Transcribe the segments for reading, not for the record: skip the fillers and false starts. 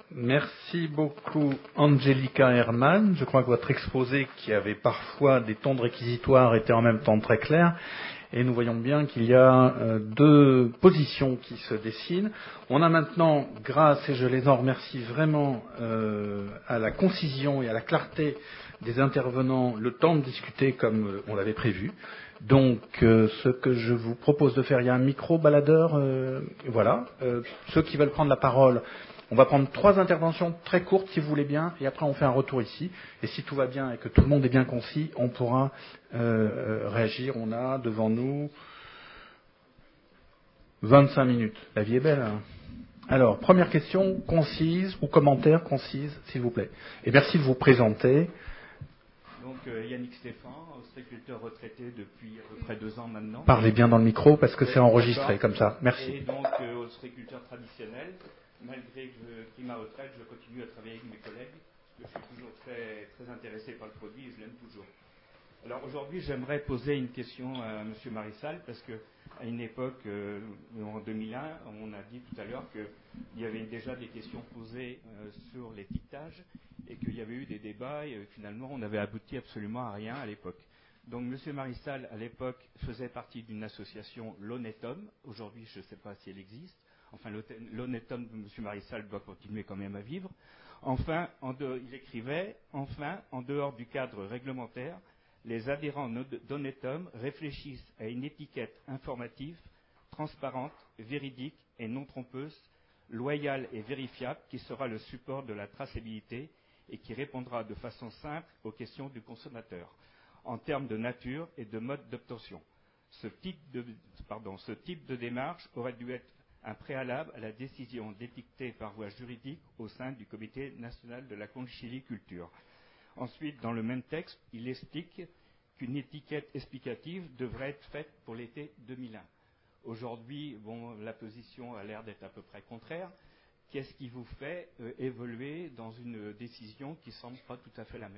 Merci beaucoup, Angelika Herrmann. Je crois que votre exposé, qui avait parfois des tons de réquisitoires, était en même temps très clair. Et nous voyons bien qu'il y a deux positions qui se dessinent. On a maintenant, grâce, et je les en remercie vraiment, à la concision et à la clarté des intervenants, le temps de discuter comme on l'avait prévu. Donc, ce que je vous propose de faire, il y a un micro baladeur, voilà. Ceux qui veulent prendre la parole, on va prendre 3 interventions très courtes, si vous voulez bien, et après on fait un retour ici. Et si tout va bien et que tout le monde est bien concis, on pourra réagir. On a devant nous 25 minutes. La vie est belle, hein. Alors, première question, concise, ou commentaire concise, s'il vous plaît. Et merci de vous présenter. Donc, Yannick Stéphan, ostréiculteur retraité depuis à peu près 2 ans maintenant. Parlez bien dans le micro, parce que c'est enregistré, comme ça. Merci. Et donc, ostréiculteur traditionnel. Malgré que j'ai pris ma retraite, je continue à travailler avec mes collègues, parce que je suis toujours très, très intéressé par le produit et je l'aime toujours. Alors aujourd'hui, j'aimerais poser une question à M. Marissal, parce qu'à une époque, en 2001, on a dit tout à l'heure qu'il y avait déjà des questions posées sur l'étiquetage et qu'il y avait eu des débats et finalement, on n'avait abouti absolument à rien à l'époque. Donc M. Marissal, à l'époque, faisait partie d'une association, l'Honnête Homme. Aujourd'hui, je ne sais pas si elle existe. Enfin, l'honnête homme de M. Marissal doit continuer quand même à vivre. Enfin, il écrivait, enfin, en dehors du cadre réglementaire, les adhérents d'Honnête Homme réfléchissent à une étiquette informative, transparente, véridique et non trompeuse, loyale et vérifiable, qui sera le support de la traçabilité et qui répondra de façon simple aux questions du consommateur, en termes de nature et de mode d'obtention. Ce type de démarche aurait dû être un préalable à la décision d'étiqueter par voie juridique au sein du Comité national de la conchyliculture. Ensuite, dans le même texte, il explique qu'une étiquette explicative devrait être faite pour l'été 2001. Aujourd'hui, la position a l'air d'être à peu près contraire. Qu'est-ce qui vous fait évoluer dans une décision qui ne semble pas tout à fait la même ?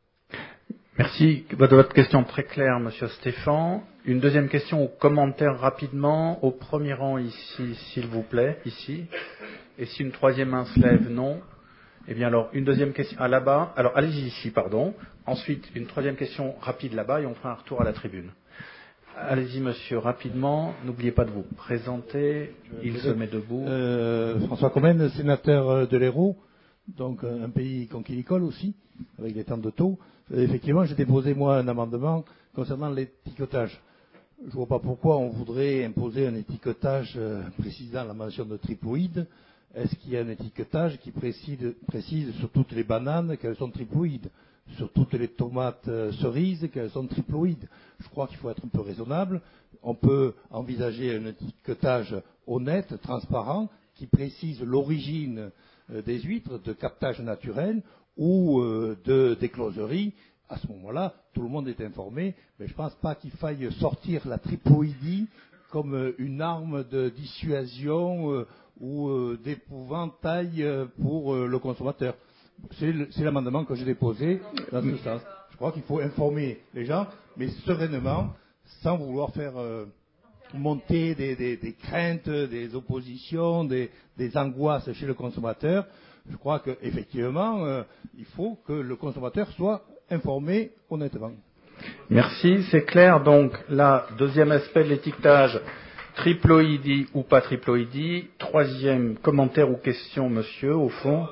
Merci de votre question très claire, Monsieur Stéphan. Une deuxième question ou commentaire rapidement, au premier rang ici, s'il vous plaît, ici. Et si une troisième main se lève, non. Eh bien alors, une deuxième question, là-bas. Alors, allez-y ici, pardon. Ensuite, une troisième question rapide là-bas et on fera un retour à la tribune. Allez-y, monsieur, rapidement. N'oubliez pas de vous présenter. Il se met debout. François Comène, sénateur de l'Hérault, donc un pays conquilicole aussi, avec des temps de taux. Effectivement, j'ai déposé, moi, un amendement concernant l'étiquetage. Je ne vois pas pourquoi on voudrait imposer un étiquetage précisant la mention de triploïdes. Est-ce qu'il y a un étiquetage qui précise sur toutes les bananes qu'elles sont triploïdes, sur toutes les tomates cerises qu'elles sont triploïdes? Je crois qu'il faut être un peu raisonnable. On peut envisager un étiquetage honnête, transparent, qui précise l'origine des huîtres de captage naturel ou d'écloserie. À ce moment-là, tout le monde est informé, mais je ne pense pas qu'il faille sortir la triploïdie comme une arme de dissuasion ou d'épouvantail pour le consommateur. C'est l'amendement que j'ai déposé dans ce sens. Je crois qu'il faut informer les gens, mais sereinement, sans vouloir faire monter des craintes, des oppositions, des angoisses chez le consommateur. Je crois qu'effectivement, il faut que le consommateur soit informé honnêtement. Merci, c'est clair. Donc, là, deuxième aspect de l'étiquetage, triploïdie ou pas triploïdie. Troisième commentaire ou question, monsieur, au fond.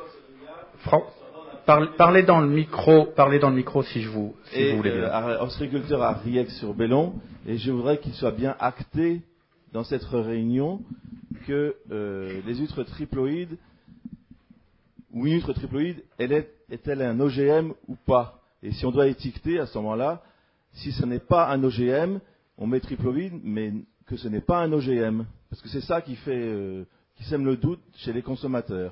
Parlez dans le micro si vous voulez bien. Ostréiculteur à Riec-sur-Bellon, et je voudrais qu'il soit bien acté dans cette réunion que les huîtres triploïdes, ou une huître triploïde, est-elle un OGM ou pas? Et si on doit étiqueter à ce moment-là, si ce n'est pas un OGM, on met triploïde, mais que ce n'est pas un OGM. Parce que c'est ça qui sème le doute chez les consommateurs.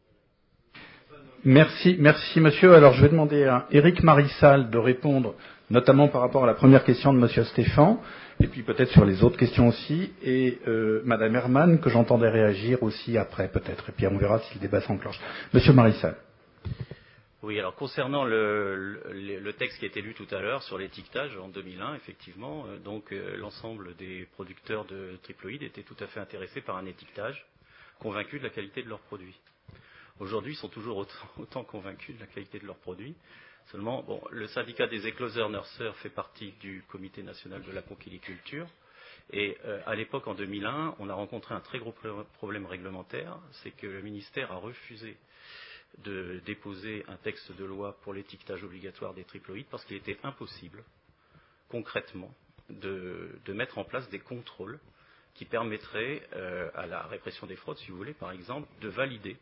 Merci monsieur. Alors je vais demander à Éric Marissal de répondre, notamment par rapport à la première question de monsieur Stéphan, et puis peut-être sur les autres questions aussi, et madame Herrmann, que j'entendais réagir aussi après peut-être, et puis on verra si le débat s'enclenche. Monsieur Marissal. Oui, alors concernant le texte qui a été lu tout à l'heure sur l'étiquetage en 2001, effectivement, l'ensemble des producteurs de triploïdes étaient tout à fait intéressés par un étiquetage, convaincus de la qualité de leurs produits. aujourd'hui sont toujours autant convaincus de la qualité de leurs produits. Seulement, bon, le syndicat des écloseurs nurceurs fait partie du Comité national de la conchiliculture. Et à l'époque, en 2001, on a rencontré un très gros problème réglementaire, c'est que le ministère a refusé de déposer un texte de loi pour l'étiquetage obligatoire des triploïdes parce qu'il était impossible, concrètement, de mettre en place des contrôles qui permettraient à la répression des fraudes, si vous voulez, par exemple, de valider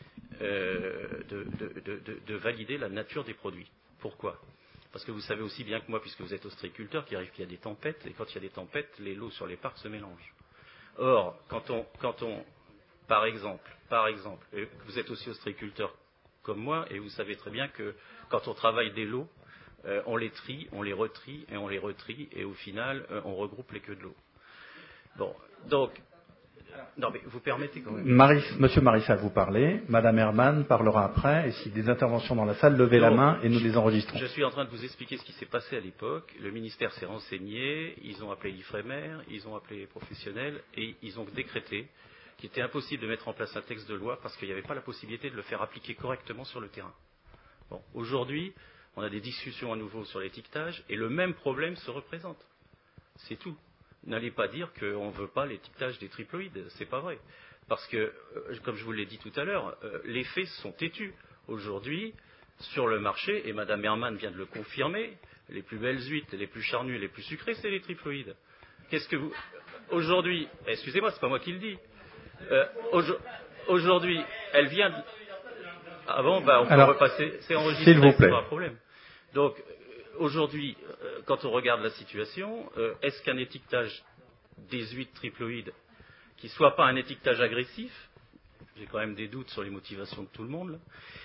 la nature des produits. Pourquoi ? Parce que vous savez aussi bien que moi, puisque vous êtes ostréiculteur, qu'il arrive qu'il y a des tempêtes, et quand il y a des tempêtes, les lots sur les parcs se mélangent. Or, quand on par exemple, vous êtes aussi ostréiculteur comme moi, et vous savez très bien que quand on travaille des lots, on les trie, on les retrie, et on les retrie, et au final, on regroupe les queues de l'eau. Bon, donc, non mais vous permettez quand même. Monsieur Marissal, vous parlez, Madame Herman parlera après, et si des interventions dans la salle, levez la main et nous les enregistrons. Je suis en train de vous expliquer ce qui s'est passé à l'époque. Le ministère s'est renseigné, ils ont appelé l'IFREMER, ils ont appelé les professionnels, et ils ont décrété qu'il était impossible de mettre en place un texte de loi parce qu'il n'y avait pas la possibilité de le faire appliquer correctement sur le terrain. Bon, aujourd'hui, on a des discussions à nouveau sur l'étiquetage, et le même problème se représente. C'est tout. N'allez pas dire qu'on ne veut pas l'étiquetage des triploïdes, c'est pas vrai. Parce que, comme je vous l'ai dit tout à l'heure, les faits sont têtus. Aujourd'hui, sur le marché, et Madame Herman vient de le confirmer, les plus belles huîtres, les plus charnues, les plus sucrées, c'est les triploïdes. Qu'est-ce que vous... Aujourd'hui, excusez-moi, c'est pas moi qui le dis. Aujourd'hui, elle vient de... Ah bon, bah on peut repasser, c'est enregistré, s'il vous plaît. c'est pas un problème. Donc, aujourd'hui, quand on regarde la situation, est-ce qu'un étiquetage des huîtres triploïdes, qui ne soit pas un étiquetage agressif, j'ai quand même des doutes sur les motivations de tout le monde,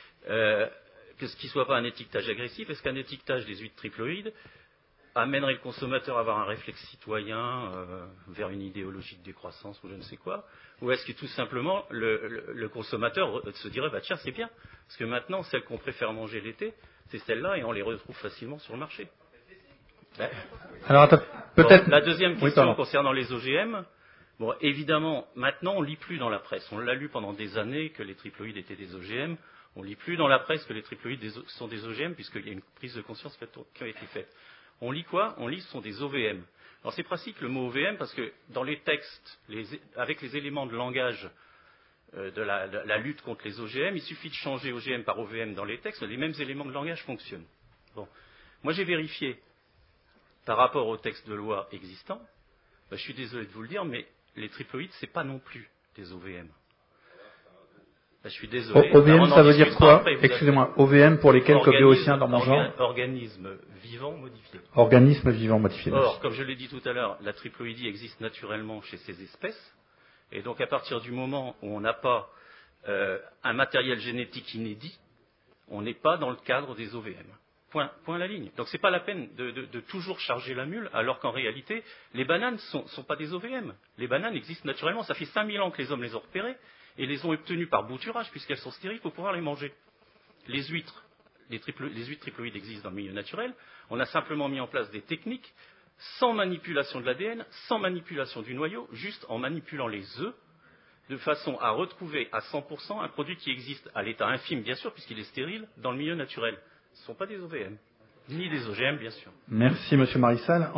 que ce qui ne soit pas un étiquetage agressif, est-ce qu'un étiquetage des huîtres triploïdes amènerait le consommateur à avoir un réflexe citoyen vers une idéologie de décroissance ou je ne sais quoi, ou est-ce que tout simplement le consommateur se dirait bah tiens c'est bien, parce que maintenant celles qu'on préfère manger l'été, c'est celles-là et on les retrouve facilement sur le marché. Alors peut-être la deuxième question concernant les OGM, bon évidemment maintenant on ne lit plus dans la presse, on l'a lu pendant des années que les triploïdes étaient des OGM, on ne lit plus dans la presse que les triploïdes sont des OGM puisqu'il y a une prise de conscience qui a été faite. On lit quoi ? On lit ce sont des OVM. Alors c'est pratique le mot OVM parce que dans les textes, avec les éléments de langage de la lutte contre les OGM, il suffit de changer OGM par OVM dans les textes, les mêmes éléments de langage fonctionnent. Bon. Moi j'ai vérifié par rapport au texte de loi existant, je suis désolé de vous le dire, mais les triploïdes, c'est pas non plus des OVM. Je suis désolé. OVM, ça veut dire quoi ? Excusez-moi, OVM pour les quelques béotiens dans mon genre ? Organisme vivant modifié. Organisme vivant modifié. Or, comme je l'ai dit tout à l'heure, la triploïdie existe naturellement chez ces espèces. Et donc, à partir du moment où on n'a pas un matériel génétique inédit, on n'est pas dans le cadre des OVM. Point à la ligne. Donc, ce n'est pas la peine de toujours charger la mule, alors qu'en réalité, les bananes ne sont pas des OVM. Les bananes existent naturellement. Ça fait 5000 ans que les hommes les ont repérées et les ont obtenues par bouturage, puisqu'elles sont stériles pour pouvoir les manger. Les huîtres triploïdes existent dans le milieu naturel. On a simplement mis en place des techniques sans manipulation de l'ADN, sans manipulation du noyau, juste en manipulant les œufs, de façon à retrouver à 100% un produit qui existe à l'état infime, bien sûr, puisqu'il est stérile, dans le milieu naturel. Ce ne sont pas des OVM, ni des OGM, bien sûr. Merci, Monsieur Marissal.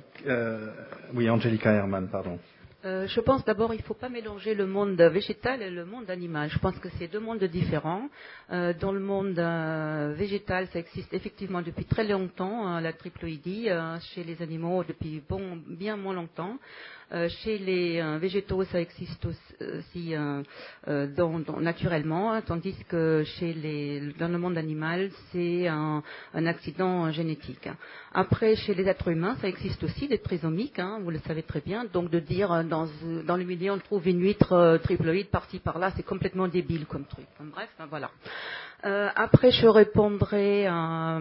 Angelica Herman, pardon. Je pense d'abord il ne faut pas mélanger le monde végétal et le monde animal. Je pense que c'est deux mondes différents. Dans le monde végétal, ça existe effectivement depuis très longtemps, la triploïdie, chez les animaux depuis bien moins longtemps. Chez les végétaux, ça existe aussi naturellement, tandis que dans le monde animal, c'est un accident génétique. Après, chez les êtres humains, ça existe aussi des trisomiques, vous le savez très bien. Donc de dire dans le milieu on trouve une huître triploïde par-ci par-là, c'est complètement débile comme truc. Bref, voilà. Après, je répondrai à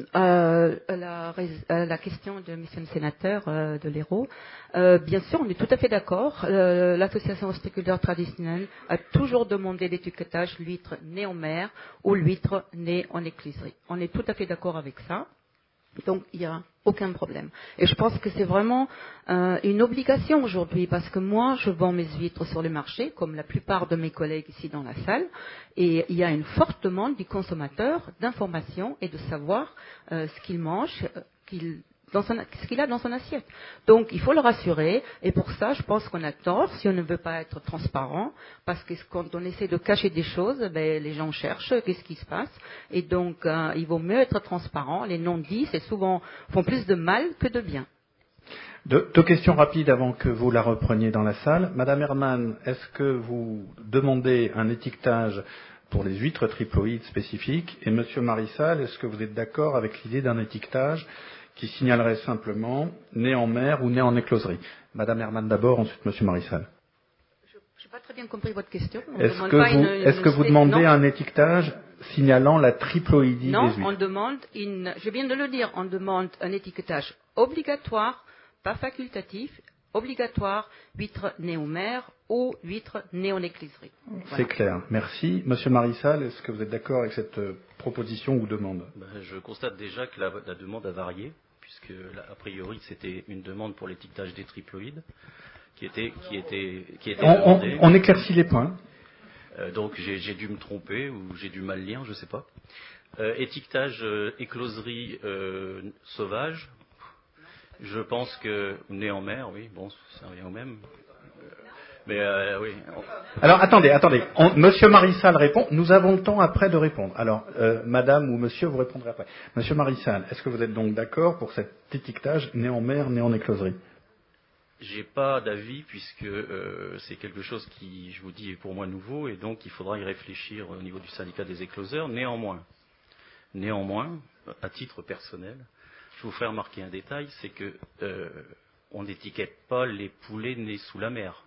la question de monsieur le sénateur de l'Hérault. Bien sûr, on est tout à fait d'accord. L'association ostréiculteur traditionnelle a toujours demandé l'étiquetage l'huître née en mer ou l'huître née en écluserie. On est tout à fait d'accord avec ça. Donc, il n'y a aucun problème. Et je pense que c'est vraiment une obligation aujourd'hui, parce que moi, je vends mes huîtres sur le marché, comme la plupart de mes collègues ici dans la salle, et il y a une forte demande du consommateur d'informations et de savoir ce qu'il mange, ce qu'il a dans son assiette. Donc, il faut le rassurer, et pour ça, je pense qu'on a tort si on ne veut pas être transparent, parce que quand on essaie de cacher des choses, les gens cherchent qu'est-ce qui se passe, et donc, il vaut mieux être transparent. Les non-dits, font plus de mal que de bien. Deux questions rapides avant que vous la repreniez dans la salle. Madame Herman, est-ce que vous demandez un étiquetage pour les huîtres triploïdes spécifiques? Et Monsieur Marissal, est-ce que vous êtes d'accord avec l'idée d'un étiquetage qui signalerait simplement né en mer ou né en écloserie? Madame Herman d'abord, ensuite Monsieur Marissal. Je n'ai pas très bien compris votre question. Est-ce que vous demandez un étiquetage signalant la triploïdie des huîtres? Non, on demande je viens de le dire, on demande un étiquetage obligatoire, pas facultatif, obligatoire, huîtres nées en mer ou huîtres nées en écloserie. Voilà. C'est clair, merci. Monsieur Marissal, est-ce que vous êtes d'accord avec cette proposition ou demande? Je constate déjà que la demande a varié, puisque a priori c'était une demande pour l'étiquetage des triploïdes qui était demandée. On éclaircit les points. Donc j'ai dû me tromper ou j'ai dû mal lire, je ne sais pas. Étiquetage écloserie sauvage. Je pense que né en mer, oui, bon, ça revient au même. Mais oui. Alors attendez. Monsieur Marissal répond. Nous avons le temps après de répondre. Alors, Madame ou Monsieur, vous répondrez après. Monsieur Marissal, est-ce que vous êtes donc d'accord pour cet étiquetage né en mer, né en écloserie? J'ai pas d'avis puisque c'est quelque chose qui, je vous dis, est pour moi nouveau et donc il faudra y réfléchir au niveau du syndicat des écloseurs. Néanmoins, à titre personnel, je vous ferai remarquer un détail, c'est que on n'étiquette pas les poulets nés sous la mer,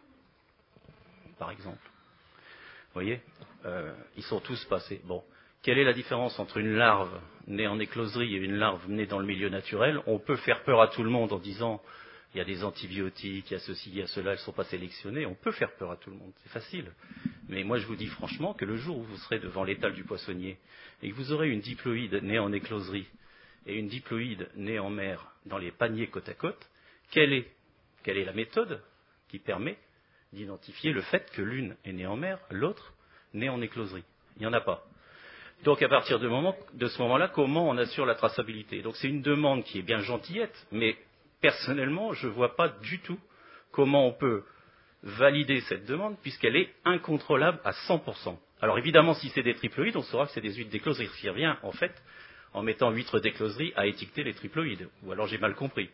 par exemple. Vous voyez, ils sont tous passés. Bon, quelle est la différence entre une larve née en écloserie et une larve née dans le milieu naturel? On peut faire peur à tout le monde en disant il y a des antibiotiques, il y a ceci, il y a cela, elles ne sont pas sélectionnées. On peut faire peur à tout le monde, c'est facile. Mais moi je vous dis franchement que le jour où vous serez devant l'étal du poissonnier et que vous aurez une diploïde née en écloserie et une diploïde née en mer dans les paniers côte à côte, quelle est la méthode qui permet d'identifier le fait que l'une est née en mer, l'autre née en écloserie? Il n'y en a pas. Donc à partir de ce moment-là, comment on assure la traçabilité? Donc c'est une demande qui est bien gentillette, mais personnellement, je ne vois pas du tout comment on peut valider cette demande puisqu'elle est incontrôlable à 100%. Alors évidemment, si c'est des triploïdes, on saura que c'est des huîtres d'écloserie. Il n'y a rien, en fait, en mettant huîtres d'écloserie à étiqueter les triploïdes. Ou alors j'ai mal compris.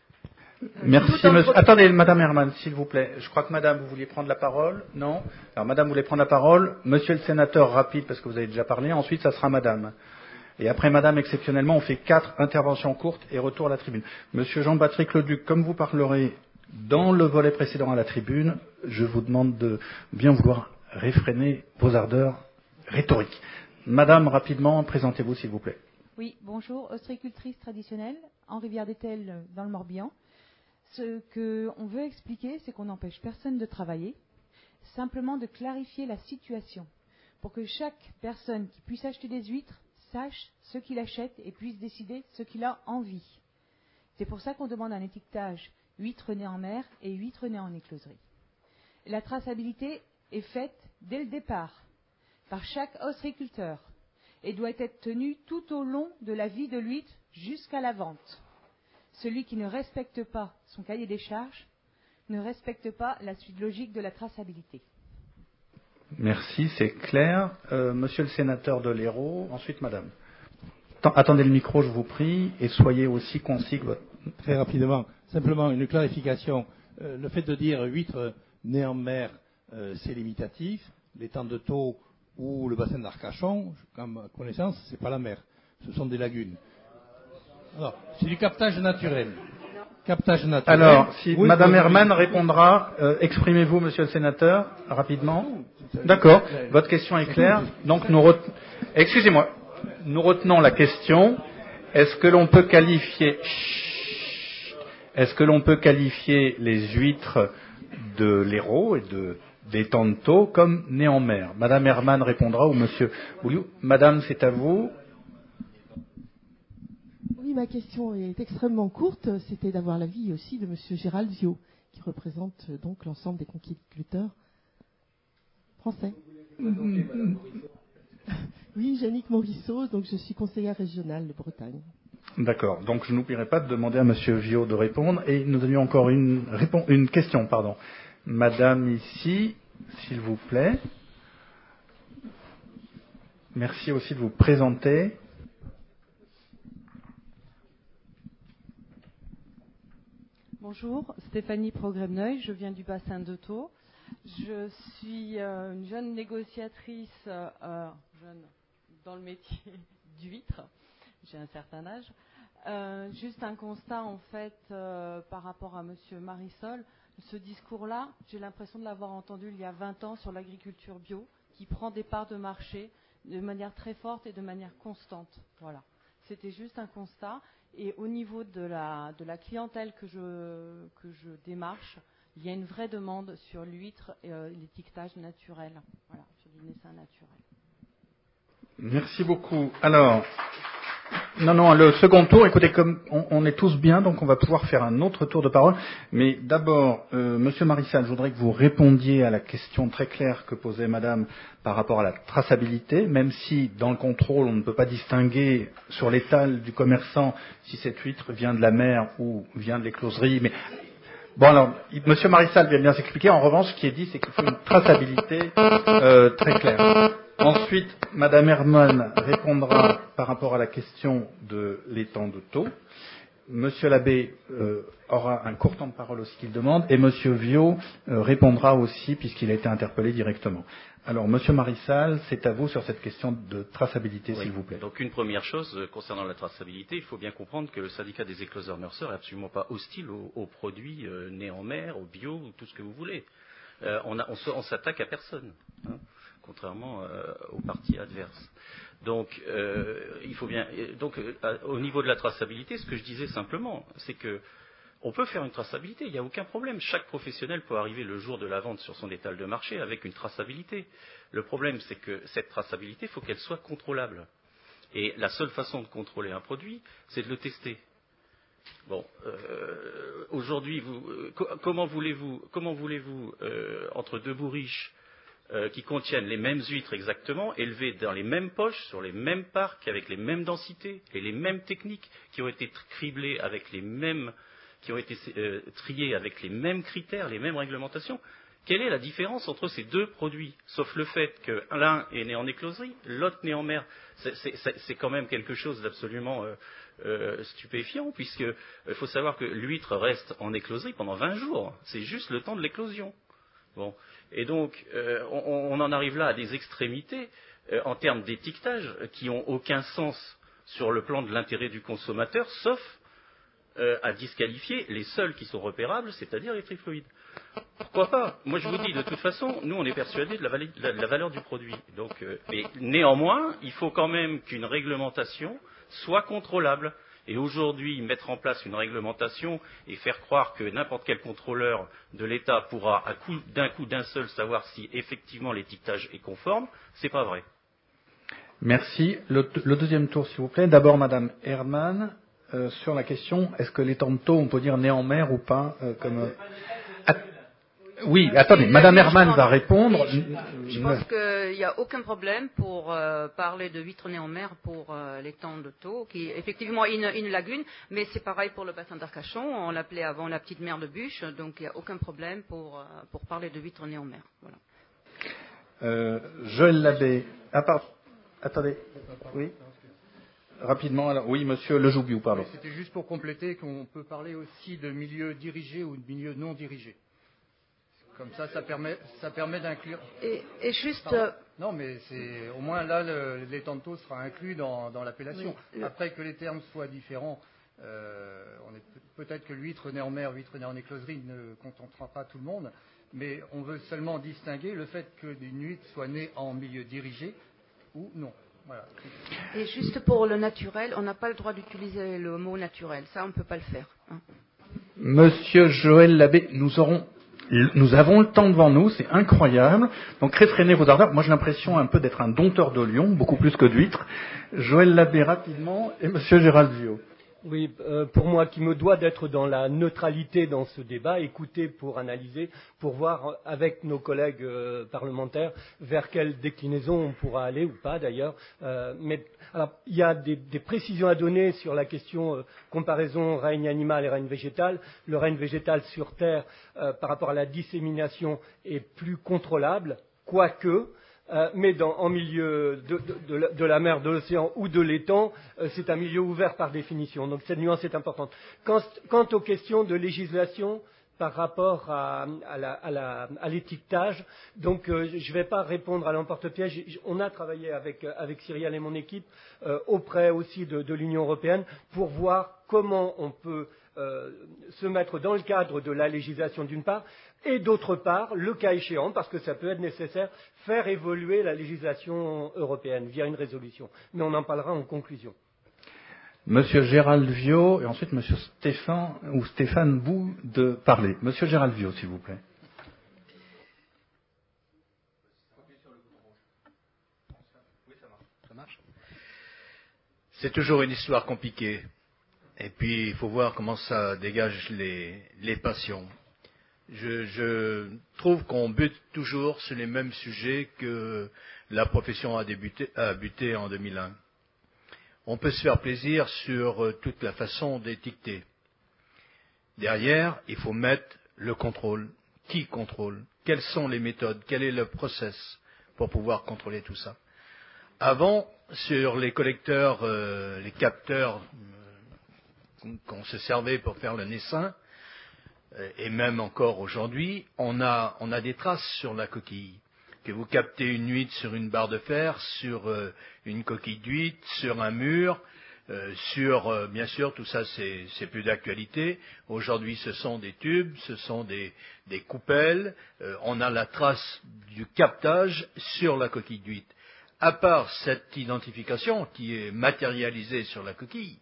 Merci, monsieur. Attendez, Madame Herman, s'il vous plaît. Je crois que Madame, vous vouliez prendre la parole. Non? Alors Madame voulait prendre la parole. Monsieur le sénateur, rapide, parce que vous avez déjà parlé. Ensuite, ça sera Madame. Et après Madame, exceptionnellement, on fait 4 interventions courtes et retour à la tribune. Monsieur Jean-Patrick Leduc, comme vous parlerez dans le volet précédent à la tribune, je vous demande de bien vouloir réfréner vos ardeurs rhétoriques. Madame, rapidement, présentez-vous, s'il vous plaît. Oui, bonjour, ostréicultrice traditionnelle en Rivière-des-Telles dans le Morbihan. Ce qu'on veut expliquer, c'est qu'on n'empêche personne de travailler, simplement de clarifier la situation pour que chaque personne qui puisse acheter des huîtres sache ce qu'il achète et puisse décider ce qu'il a envie. C'est pour ça qu'on demande un étiquetage huîtres nées en mer et huîtres nées en écloserie. La traçabilité est faite dès le départ par chaque ostréiculteur et doit être tenue tout au long de la vie de l'huître jusqu'à la vente. Celui qui ne respecte pas son cahier des charges ne respecte pas la suite logique de la traçabilité. Merci, c'est clair. Monsieur le sénateur de l'Hérault, ensuite Madame. Attendez le micro, je vous prie, et soyez aussi concis que votre... Très rapidement, simplement une clarification. Le fait de dire huîtres nées en mer, c'est limitatif. L'étang de Thau ou le bassin d'Arcachon, à ma connaissance, c'est pas la mer. Ce sont des lagunes. Alors, c'est du captage naturel. Captage naturel. Alors, si oui, Madame Herman répondra, exprimez-vous, Monsieur le sénateur, rapidement. D'accord. Votre question est claire. Donc, excusez-moi, nous retenons la question. Est-ce que l'on peut qualifier les huîtres de l'Hérault et d'étang de Thau comme nées en mer? Madame Herman répondra ou Monsieur Bouliou. Madame, c'est à vous. Oui, Oui, ma question est extrêmement courte. C'était d'avoir l'avis aussi de M. Gérald Viau, qui représente donc l'ensemble des conquiculteurs français. Oui, Yannick Morisseau, donc je suis conseillère régionale de Bretagne. D'accord. Donc je n'oublierai pas de demander à M. Viau de répondre. Et nous avions encore une question, pardon. Madame ici, s'il vous plaît. Merci aussi de vous présenter. Bonjour, Stéphanie Progremneuil, je viens du bassin de Thau. Je suis une jeune négociatrice jeune dans le métier d'huître. J'ai un certain âge. Juste un constat en fait par rapport à Monsieur Marisol. Ce discours-là, j'ai l'impression de l'avoir entendu il y a 20 ans sur l'agriculture bio, qui prend des parts de marché de manière très forte et de manière constante. Voilà. C'était juste un constat. Et au niveau de la clientèle que je démarche, il y a une vraie demande sur l'huître et l'étiquetage naturel. Voilà, sur du naissin naturel. Merci beaucoup. Alors, non, le second tour, écoutez, comme on est tous bien, donc on va pouvoir faire un autre tour de parole. Mais d'abord, Monsieur Marissal, je voudrais que vous répondiez à la question très claire que posait Madame par rapport à la traçabilité, même si dans le contrôle, on ne peut pas distinguer sur l'étal du commerçant si cette huître vient de la mer ou vient de l'écloserie. Mais bon, alors, Monsieur Marissal vient bien s'expliquer. En revanche, ce qui est dit, c'est qu'il faut une traçabilité très claire. Ensuite, Madame Herman répondra par rapport à la question de l'étang de Thau. Monsieur l'abbé aura un court temps de parole aussi qu'il demande, et Monsieur Viau répondra aussi puisqu'il a été interpellé directement. Alors, Monsieur Marissal, c'est à vous sur cette question de traçabilité, s'il vous plaît. Donc, une première chose concernant la traçabilité, il faut bien comprendre que le syndicat des écloseurs-meurceurs n'est absolument pas hostile aux produits nés en mer, au bio, tout ce que vous voulez. On s'attaque à personne, hein, contrairement aux partis adverses. Donc, il faut bien. Donc, au niveau de la traçabilité, ce que je disais simplement, c'est que on peut faire une traçabilité, il n'y a aucun problème. Chaque professionnel peut arriver le jour de la vente sur son étal de marché avec une traçabilité. Le problème, c'est que cette traçabilité, il faut qu'elle soit contrôlable. Et la seule façon de contrôler un produit, c'est de le tester. Bon, aujourd'hui, comment voulez-vous, entre deux bourriches qui contiennent les mêmes huîtres exactement, élevées dans les mêmes poches, sur les mêmes parcs, avec les mêmes densités et les mêmes techniques, qui ont été criblées avec les mêmes, qui ont été triés avec les mêmes critères, les mêmes réglementations. Quelle est la différence entre ces deux produits? Sauf le fait que l'un est né en écloserie, l'autre né en mer. C'est quand même quelque chose d'absolument stupéfiant, puisqu'il faut savoir que l'huître reste en écloserie pendant 20 jours. C'est juste le temps de l'éclosion. Bon. Et donc, on en arrive là à des extrémités en termes d'étiquetage qui n'ont aucun sens sur le plan de l'intérêt du consommateur, sauf à disqualifier les seuls qui sont repérables, c'est-à-dire les triploïdes. Pourquoi pas? Moi, je vous dis, de toute façon, nous, on est persuadés de la valeur du produit. Donc, mais néanmoins, il faut quand même qu'une réglementation soit contrôlable. Et aujourd'hui, mettre en place une réglementation et faire croire que n'importe quel contrôleur de l'État pourra, d'un seul, savoir si effectivement l'étiquetage est conforme, c'est pas vrai. Merci. Le deuxième tour, s'il vous plaît. D'abord, Madame Herman, sur la question, est-ce que l'étang de Thau, on peut dire né en mer ou pas Oui, attendez, Madame Herman va répondre. Je pense qu'il n'y a aucun problème pour parler de huîtres nées en mer pour l'étang de Thau, qui est effectivement une lagune, mais c'est pareil pour le bassin d'Arcachon, on l'appelait avant la petite mer de Bûche, donc il n'y a aucun problème pour parler de huîtres nées en mer. Voilà. Joël Labbé, attendez, oui. Rapidement, alors, oui, Monsieur Lejoubiou, pardon. Oui, c'était juste pour compléter qu'on peut parler aussi de milieu dirigé ou de milieu non dirigé. Comme ça permet d'inclure. Et juste. Non, mais c'est au moins là, l'étang de Thau sera inclus dans l'appellation. Oui. Après que les termes soient différents, peut-être que l'huître née en mer, l'huître née en écloserie ne contentera pas tout le monde, mais on veut seulement distinguer le fait qu'une huître soit née en milieu dirigé ou non. Voilà. Et juste pour le naturel, on n'a pas le droit d'utiliser le mot naturel. Ça, on ne peut pas le faire. Hein. Monsieur Joël Labbé, nous avons le temps devant nous, c'est incroyable. Donc réfrénez vos ardeurs. Moi, j'ai l'impression un peu d'être un dompteur de lions, beaucoup plus que d'huîtres. Joël Labbé, rapidement, et Monsieur Gérald Viau. Oui, pour moi qui me doit d'être dans la neutralité dans ce débat, écouter pour analyser, pour voir avec nos collègues parlementaires vers quelle déclinaison on pourra aller ou pas d'ailleurs. Mais alors, il y a des précisions à donner sur la question comparaison règne animal et règne végétal. Le règne végétal sur Terre, par rapport à la dissémination, est plus contrôlable, quoique. Mais en milieu de la mer, de l'océan ou de l'étang, c'est un milieu ouvert par définition. Donc cette nuance est importante. Quant aux questions de législation par rapport à l'étiquetage, donc je ne vais pas répondre à l'emporte-piège. On a travaillé avec Cyrielle et mon équipe auprès aussi de l'Union européenne pour voir comment on peut se mettre dans le cadre de la législation d'une part, et d'autre part, le cas échéant, parce que ça peut être nécessaire, faire évoluer la législation européenne via une résolution. Mais on en parlera en conclusion. Monsieur Gérald Viau, et ensuite Monsieur Stéphane Bou de parler. Monsieur Gérald Viau, s'il vous plaît. Ça marche. C'est toujours une histoire compliquée. Et puis, il faut voir comment ça dégage les passions. Je trouve qu'on bute toujours sur les mêmes sujets que la profession a buté en 2001. On peut se faire plaisir sur toute la façon d'étiqueter. Derrière, il faut mettre le contrôle. Qui contrôle? Quelles sont les méthodes? Quel est le process pour pouvoir contrôler tout ça? Avant, sur les collecteurs, les capteurs qu'on se servait pour faire le naissin, et même encore aujourd'hui, on a des traces sur la coquille. Que vous captez une huître sur une barre de fer, sur une coquille d'huître, sur un mur, bien sûr, tout ça c'est plus d'actualité. Aujourd'hui, ce sont des tubes, ce sont des coupelles. On a la trace du captage sur la coquille d'huître. À part cette identification qui est matérialisée sur la coquille,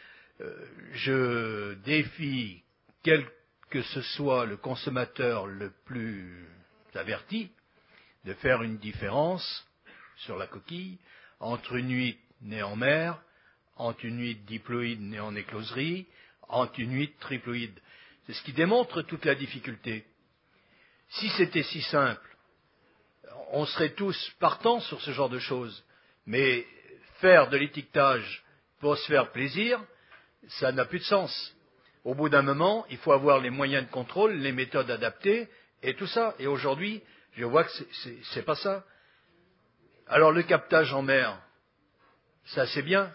je défie quel que ce soit le consommateur le plus averti de faire une différence sur la coquille entre une huître née en mer, entre une huître diploïde née en écloserie, entre une huître triploïde. C'est ce qui démontre toute la difficulté. Si c'était si simple, on serait tous partants sur ce genre de choses. Mais faire de l'étiquetage pour se faire plaisir, ça n'a plus de sens. Au bout d'un moment, il faut avoir les moyens de contrôle, les méthodes adaptées et tout ça. Et aujourd'hui, je vois que c'est pas ça. Alors le captage en mer, ça c'est bien.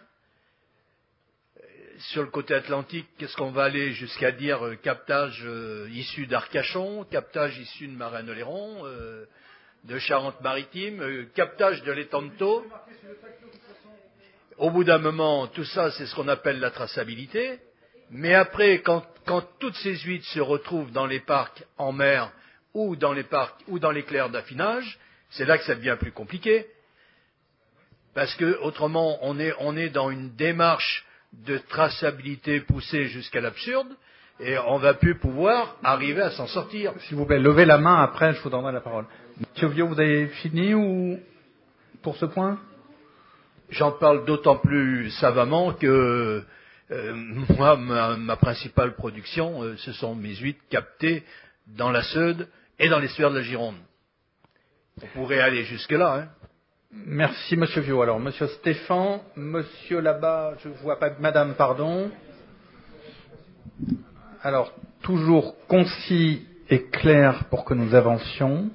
Sur le côté atlantique, qu'est-ce qu'on va aller jusqu'à dire captage issu d'Arcachon, captage issu de Marin-Oléron, de Charente-Maritime, captage de l'étang de Thau. Au bout d'un moment, tout ça, c'est ce qu'on appelle la traçabilité. Mais après, quand toutes ces huîtres se retrouvent dans les parcs en mer ou dans les parcs ou dans les clairs d'affinage, c'est là que ça devient plus compliqué. Parce que autrement, on est dans une démarche de traçabilité poussée jusqu'à l'absurde et on va plus pouvoir arriver à s'en sortir. S'il vous plaît, levez la main, après je vous donnerai la parole. Monsieur Viau, vous avez fini ou pour ce point? J'en parle d'autant plus savamment que moi, ma principale production, ce sont mes huîtres captées dans la Seude et dans l'estuaire de la Gironde. On pourrait aller jusque-là. Hein. Merci, Monsieur Viau. Alors, Monsieur Stéphane, Monsieur là-bas, je ne vois pas, Madame, pardon. Alors, toujours concis et clair pour que nous avancions.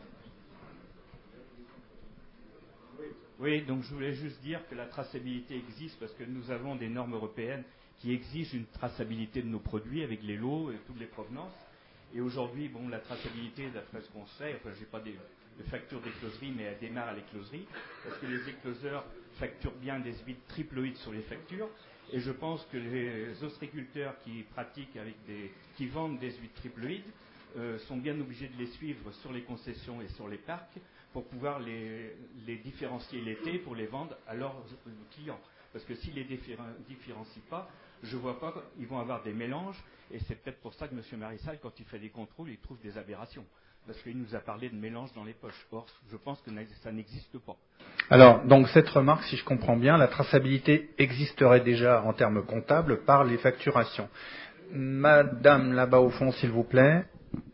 Oui, donc je voulais juste dire que la traçabilité existe parce que nous avons des normes européennes qui exigent une traçabilité de nos produits avec les lots et toutes les provenances. Et aujourd'hui, bon, la traçabilité, d'après ce qu'on sait, enfin, j'ai pas de facture d'écloserie, mais elle démarre à l'écloserie, parce que les écloseurs facturent bien des huîtres triploïdes sur les factures. Et je pense que les ostréiculteurs qui pratiquent qui vendent des huîtres triploïdes sont bien obligés de les suivre sur les concessions et sur les parcs pour pouvoir les différencier l'été pour les vendre à leurs clients. Parce que s'ils ne les différencient pas, je ne vois pas, ils vont avoir des mélanges, et c'est peut-être pour ça que M. Marissal, quand il fait des contrôles, il trouve des aberrations. parce qu'il nous a parlé de mélange dans les poches. Or, je pense que ça n'existe pas. Alors, donc cette remarque, si je comprends bien, la traçabilité existerait déjà en termes comptables par les facturations. Madame, là-bas au fond, s'il vous plaît.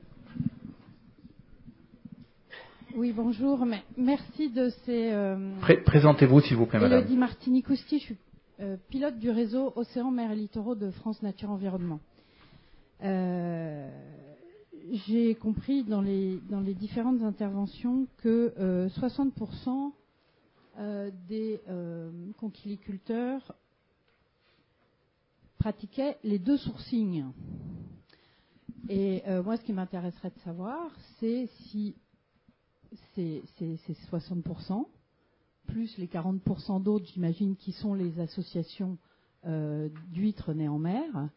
Oui, bonjour. Merci de ces... Présentez-vous, s'il vous plaît, madame. Élodie Martini-Cousti, je suis pilote du réseau Océan, Mer et Littoraux de France Nature Environnement. J'ai compris dans les différentes interventions que 60% des conchiliculteurs pratiquaient les deux sourcings. Et moi, ce qui m'intéresserait de savoir, c'est si ces 60%, plus les 40% d'autres, j'imagine, qui sont les associations d'huîtres nées en mer,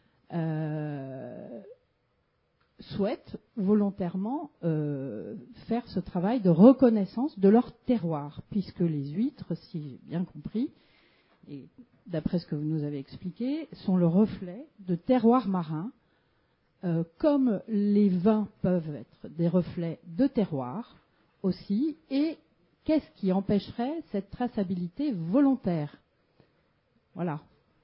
souhaitent volontairement faire ce travail de reconnaissance de leur terroir, puisque les huîtres, si j'ai bien compris, et d'après ce que vous nous avez expliqué, sont le reflet de terroirs marins, comme les vins peuvent être des reflets de terroir aussi, et qu'est-ce qui empêcherait cette traçabilité volontaire? Voilà.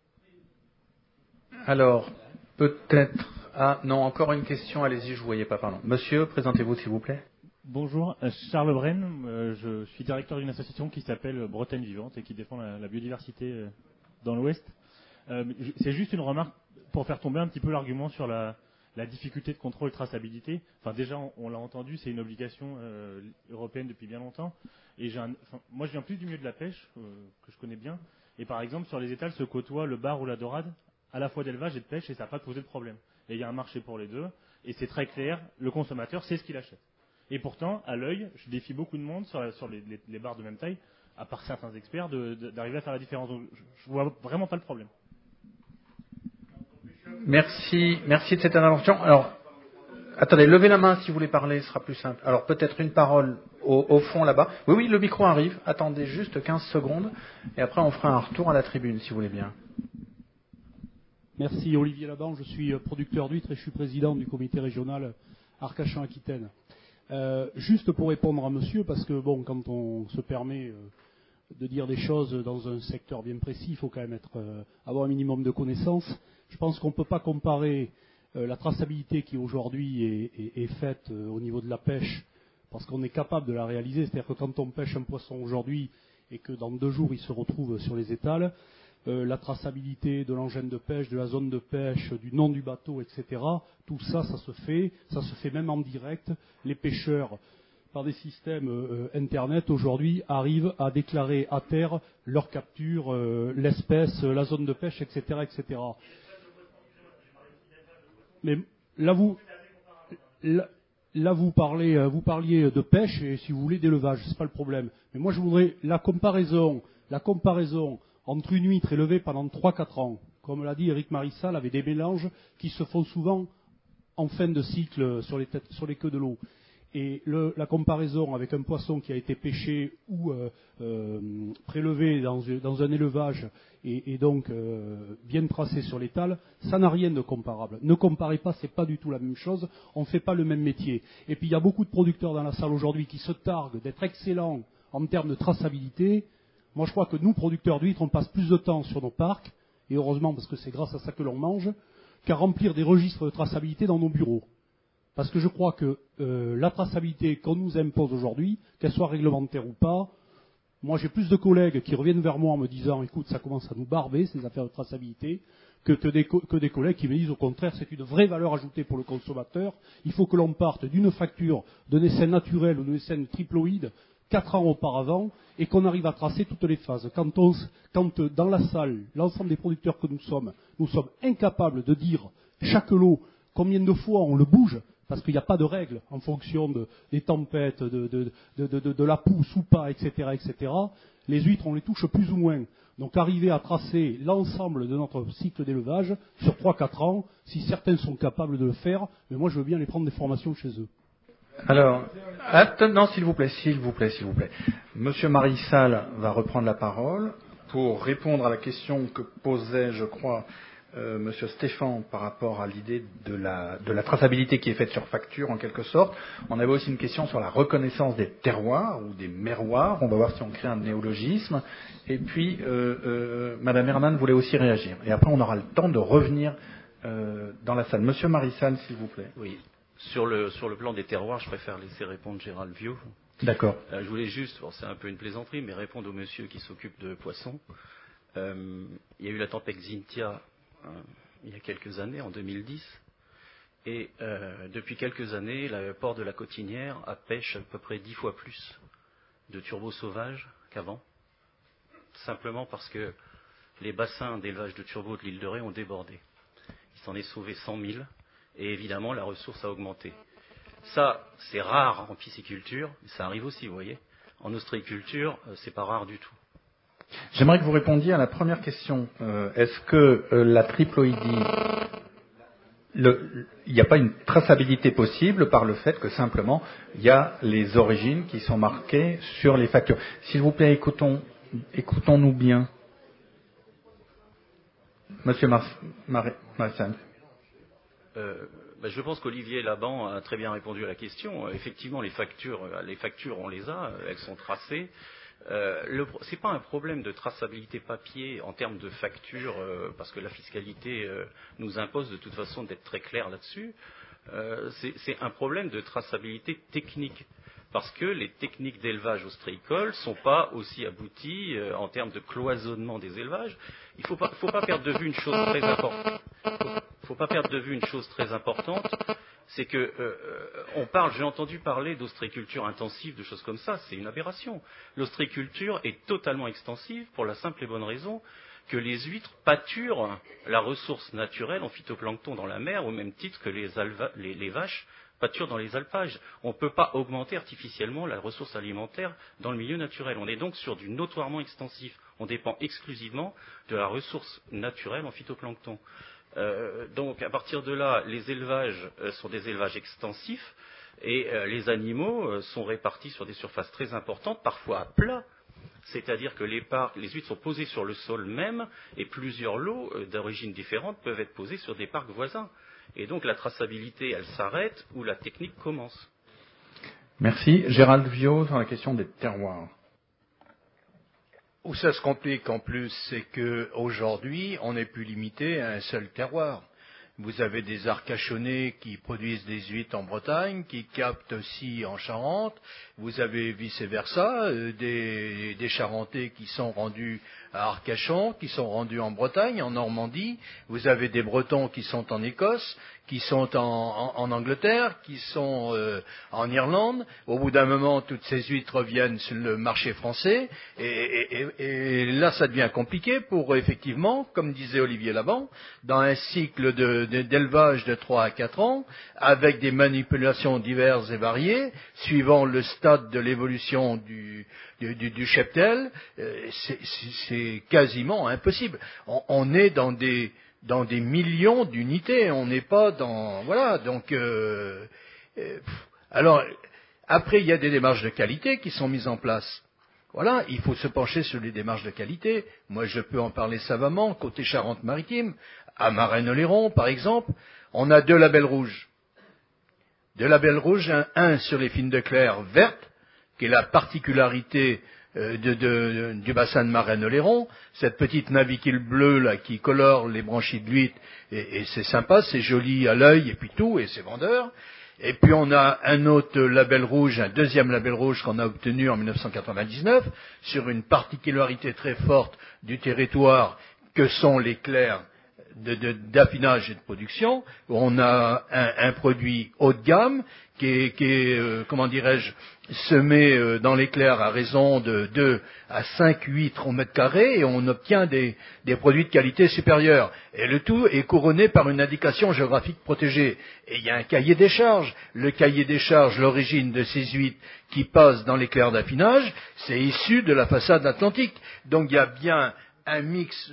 Alors, peut-être... Ah, non, encore une question, allez-y, je ne vous voyais pas, pardon. Monsieur, présentez-vous, s'il vous plaît. Bonjour, Charles Brenne, je suis directeur d'une association qui s'appelle Bretagne Vivante et qui défend la biodiversité dans l'Ouest. C'est juste une remarque pour faire tomber un petit peu l'argument sur la difficulté de contrôle et de traçabilité. Enfin, déjà, on l'a entendu, c'est une obligation européenne depuis bien longtemps. Et moi, je viens plus du milieu de la pêche, que je connais bien. Et par exemple, sur les étals se côtoient le bar ou la dorade, à la fois d'élevage et de pêche, et ça n'a pas posé de problème. Et il y a un marché pour les deux, et c'est très clair, le consommateur sait ce qu'il achète. Et pourtant, à l'œil, je défie beaucoup de monde sur les bars de même taille, à part certains experts, d'arriver à faire la différence. Donc, je vois vraiment pas le problème. Merci de cette intervention. Alors, attendez, levez la main si vous voulez parler, ce sera plus simple. Alors, peut-être une parole au fond là-bas. Oui, le micro arrive. Attendez juste 15 secondes, et après on fera un retour à la tribune, si vous voulez bien. Merci, Olivier Laban, je suis producteur d'huîtres et je suis président du comité régional Arcachon-Aquitaine. Juste pour répondre à monsieur, parce que bon, quand on se permet de dire des choses dans un secteur bien précis, il faut quand même avoir un minimum de connaissances. Je pense qu'on ne peut pas comparer la traçabilité qui aujourd'hui est faite au niveau de la pêche, parce qu'on est capable de la réaliser. C'est-à-dire que quand on pêche un poisson aujourd'hui et que dans 2 jours il se retrouve sur les étals, la traçabilité de l'engin de pêche, de la zone de pêche, du nom du bateau, etc. Tout ça, ça se fait même en direct. Les pêcheurs, par des systèmes Internet, aujourd'hui, arrivent à déclarer à terre leur capture, l'espèce, la zone de pêche, etc., etc. Mais là, vous parliez de pêche et, si vous voulez, d'élevage. C'est pas le problème. Mais moi, je voudrais la comparaison entre une huître élevée pendant 3-4 ans, comme l'a dit Éric Marissal, avec des mélanges qui se font souvent en fin de cycle sur les queues de l'eau. Et la comparaison avec un poisson qui a été pêché ou prélevé dans un élevage et donc bien tracé sur l'étal, ça n'a rien de comparable. Ne comparez pas, c'est pas du tout la même chose, on ne fait pas le même métier. Et puis il y a beaucoup de producteurs dans la salle aujourd'hui qui se targuent d'être excellents en termes de traçabilité. Moi, je crois que nous, producteurs d'huîtres, on passe plus de temps sur nos parcs, et heureusement parce que c'est grâce à ça que l'on mange, qu'à remplir des registres de traçabilité dans nos bureaux. Parce que je crois que la traçabilité qu'on nous impose aujourd'hui, qu'elle soit réglementaire ou pas, moi j'ai plus de collègues qui reviennent vers moi en me disant « écoute, ça commence à nous barber, ces affaires de traçabilité », que des collègues qui me disent au contraire c'est une vraie valeur ajoutée pour le consommateur, il faut que l'on parte d'une facture d'un essai naturel ou d'un essai triploïde 4 ans auparavant, et qu'on arrive à tracer toutes les phases. Quand dans la salle, l'ensemble des producteurs que nous sommes incapables de dire chaque lot, combien de fois on le bouge, parce qu'il n'y a pas de règle en fonction des tempêtes, de la pousse ou pas, etc., etc., les huîtres, on les touche plus ou moins. Donc arriver à tracer l'ensemble de notre cycle d'élevage sur 3-4 ans, si certains sont capables de le faire, mais moi je veux bien les prendre des formations chez eux. Alors, non, s'il vous plaît. Monsieur Marissal va reprendre la parole pour répondre à la question que posait, je crois, Monsieur Stéphane par rapport à l'idée de la traçabilité qui est faite sur facture en quelque sorte. On avait aussi une question sur la reconnaissance des terroirs ou des merroirs. On va voir si on crée un néologisme. Et puis Madame Herman voulait aussi réagir. Et après on aura le temps de revenir dans la salle. Monsieur Marissal, s'il vous plaît. Oui. Sur le plan des terroirs, je préfère laisser répondre Gérald Viau. D'accord. Je voulais juste, bon, c'est un peu une plaisanterie, mais répondre au monsieur qui s'occupe de poissons. Il y a eu la tempête Xynthia il y a quelques années, en 2010, et depuis quelques années, le port de la Cotinière pêche à peu près 10 fois plus de turbots sauvages qu'avant, simplement parce que les bassins d'élevage de turbots de l'île de Ré ont débordé. Il s'en est sauvé 100 000, et évidemment la ressource a augmenté. Ça, c'est rare en pisciculture, mais ça arrive aussi, vous voyez. En ostréiculture, c'est pas rare du tout. J'aimerais que vous répondiez à la première question. Est-ce que la triploïdie, il n'y a pas une traçabilité possible par le fait que simplement il y a les origines qui sont marquées sur les factures? S'il vous plaît, écoutons-nous bien. Monsieur Marissal. Je pense qu'Olivier Laban a très bien répondu à la question. Effectivement, les factures, on les a, elles sont tracées. Ce n'est pas un problème de traçabilité papier en termes de facture, parce que la fiscalité nous impose de toute façon d'être très clair là-dessus. C'est un problème de traçabilité technique, parce que les techniques d'élevage ostréicole ne sont pas aussi abouties en termes de cloisonnement des élevages. Il ne faut pas perdre de vue une chose très importante. C'est que j'ai entendu parler d'ostréiculture intensive, de choses comme ça, c'est une aberration. L'ostréiculture est totalement extensive pour la simple et bonne raison que les huîtres pâturent la ressource naturelle en phytoplancton dans la mer, au même titre que les vaches pâturent dans les alpages. On ne peut pas augmenter artificiellement la ressource alimentaire dans le milieu naturel. On est donc sur du notoirement extensif. On dépend exclusivement de la ressource naturelle en phytoplancton. Donc à partir de là, les élevages sont des élevages extensifs et les animaux sont répartis sur des surfaces très importantes, parfois à plat. C'est-à-dire que les huîtres sont posées sur le sol même et plusieurs lots d'origines différentes peuvent être posés sur des parcs voisins. Et donc la traçabilité, elle s'arrête où la technique commence. Merci. Gérald Viau sur la question des terroirs. Où ça se complique en plus, c'est qu'aujourd'hui, on n'est plus limité à un seul terroir. Vous avez des Arcachonnais qui produisent des huîtres en Bretagne, qui captent aussi en Charente. Vous avez vice-versa, des Charentais qui sont rendus à Arcachon, qui sont rendus en Bretagne, en Normandie. Vous avez des Bretons qui sont en Écosse, qui sont en Angleterre, qui sont en Irlande. Au bout d'un moment, toutes ces huîtres reviennent sur le marché français. Et là, ça devient compliqué pour, effectivement, comme disait Olivier Laban, dans un cycle d'élevage de 3 à 4 ans, avec des manipulations diverses et variées, suivant le stade de l'évolution du cheptel, c'est quasiment impossible. On est dans des millions d'unités, on n'est pas dans... Voilà, donc... alors, après, il y a des démarches de qualité qui sont mises en place. Voilà, il faut se pencher sur les démarches de qualité. Moi, je peux en parler savamment, côté Charente-Maritime, à Marennes-Oléron, par exemple, on a 2 labels rouges. 2 labels rouges, un sur les fines de Clerre vertes, qui est la particularité du bassin de Marennes-Oléron, cette petite navicule bleue là qui colore les branchies de l'huître, et c'est sympa, c'est joli à l'œil et puis tout, et c'est vendeur. Et puis on a un autre label rouge, un deuxième label rouge qu'on a obtenu en 1999, sur une particularité très forte du territoire que sont les clairs d'affinage et de production. On a un produit haut de gamme qui est comment dirais-je, semé dans les clairs à raison de 2 à 5 huîtres au mètre carré, et on obtient des produits de qualité supérieure. Et le tout est couronné par une indication géographique protégée. Et il y a un cahier des charges. Le cahier des charges, l'origine de ces huîtres qui passent dans les clairs d'affinage, c'est issu de la façade atlantique. Donc il y a bien un mix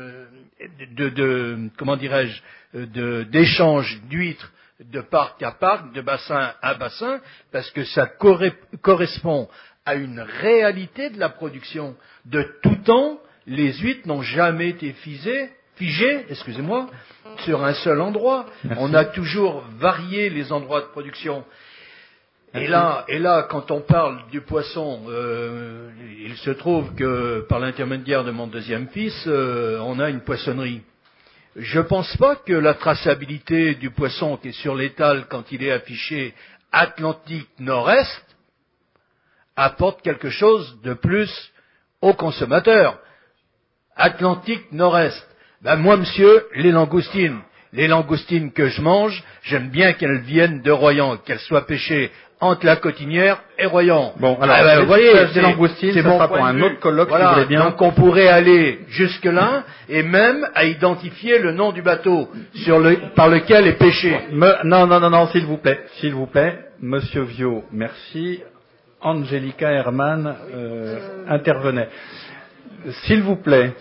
comment dirais-je, d'échanges d'huîtres de parc à parc, de bassin à bassin, parce que ça correspond à une réalité de la production. De tout temps, les huîtres n'ont jamais été fisées figé, excusez-moi, sur un seul endroit. Merci. On a toujours varié les endroits de production. Et là, quand on parle du poisson, il se trouve que par l'intermédiaire de mon deuxième fils, on a une poissonnerie. Je pense pas que la traçabilité du poisson qui est sur l'étal quand il est affiché Atlantique Nord-Est apporte quelque chose de plus au consommateur. Atlantique Nord-Est. Ben moi, monsieur, les langoustines que je mange, j'aime bien qu'elles viennent de Royan, qu'elles soient pêchées entre la Cotinière et Royan. Bon, alors, vous voyez, des langoustines, c'est ça mon sera pour point un de vue. autre colloque, Voilà, si vous voulez bien. donc on pourrait aller jusque-là, et même à identifier le nom du bateau par lequel est pêché. Non, s'il vous plaît, Monsieur Viau, merci. Angelica Hermann intervenait. S'il vous plaît.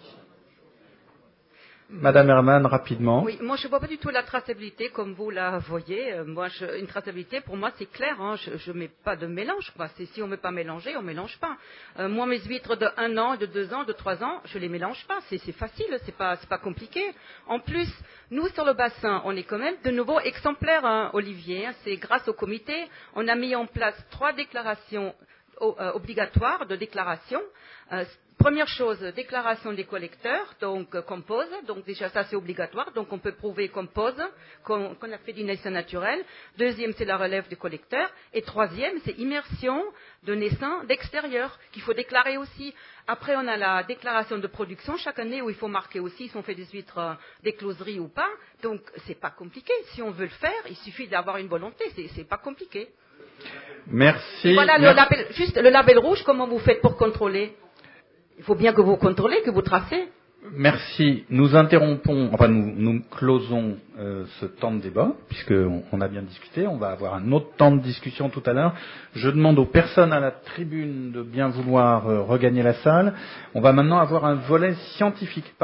Madame Hermann, rapidement. Oui, moi je ne vois pas du tout la traçabilité comme vous la voyez. Une traçabilité, pour moi, c'est clair. Hein, je ne mets pas de mélange. Si on ne veut pas mélanger, on ne mélange pas. Moi, mes huîtres de 1 an, de 2 ans, de 3 ans, je ne les mélange pas. C'est facile, c'est pas compliqué. En plus, nous, sur le bassin, on est quand même de nouveau exemplaires, hein, Olivier. Hein, c'est grâce au comité. On a mis en place 3 déclarations obligatoires de déclaration. Première chose, déclaration des collecteurs, donc compose, donc déjà ça c'est obligatoire, donc on peut prouver compose, qu'on a fait du naissain naturel. Deuxième, c'est la relève du collecteur. Et troisième, c'est immersion de naissain d'extérieur, qu'il faut déclarer aussi. Après, on a la déclaration de production chaque année où il faut marquer aussi si on fait des huîtres d'écloserie ou pas. Donc c'est pas compliqué. Si on veut le faire, il suffit d'avoir une volonté, c'est pas compliqué. Merci. Et voilà, le label rouge, comment vous faites pour contrôler ? Il faut bien que vous contrôlez, que vous tracez. Merci. Nous interrompons, nous closons ce temps de débat, puisqu'on a bien discuté. On va avoir un autre temps de discussion tout à l'heure. Je demande aux personnes à la tribune de bien vouloir regagner la salle. On va maintenant avoir un volet scientifique. Pardon ?